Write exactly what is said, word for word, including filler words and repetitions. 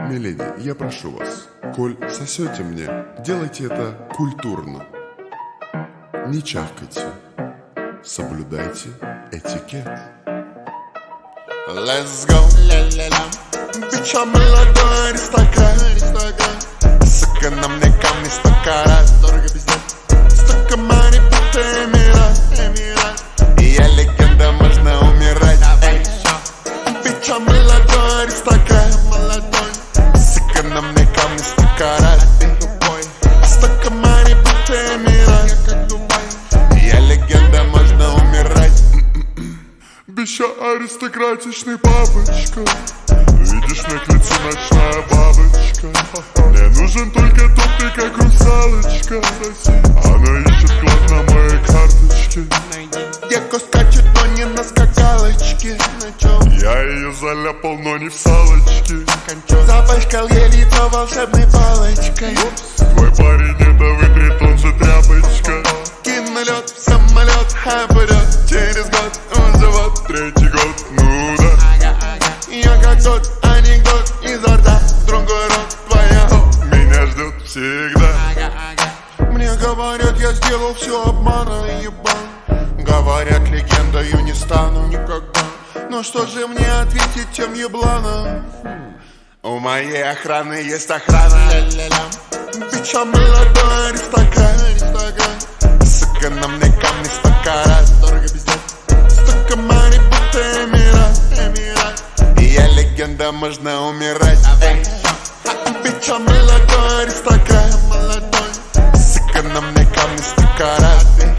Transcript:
Миледи, я прошу вас, коль сосете мне, делайте это культурно. Не чавкайте, соблюдайте этикет. Let's go, ля-ля-ля. Бича молодой аристократ, сука, на мне камни сто карат. Дорого пиздец. Столько money, будто эмират. И я легенда, можно умирать. Бича молодой аристократ, сука, на мне камни сто карат. Столько money, будто эмират. И я легенда, можно умирать. Бича аристократичный папочка, видишь, на лице ночная бабочка. Мне нужен только тупик, как русалочка. Она ищет клад на моей карточке. Девка скачет, но не на скакалочке. Я ее заляпал, но не в салочке. Запачкал ей лицо волшебной палочкой. Твой парень не довытрет, он же тряпочка. Кину лед в самолет, а вперед. Через год он живот. Третий год, ну да. Я как тот анекдот изо рта в другой рот. Твоя меня ждет всегда. Мне говорят, я сделал все обманом, ебан. Говорят, легендою не стану никогда. Но что же мне ответить тем ебланам? У моей охраны есть охрана. Бича молодой аристократ. Сука, на мне камни сто карат. Дорого пиздец. Столько money, будто эмират. И я легенда, можно умирать. Бича молодой аристократ. Сука, на мне камни сто карат.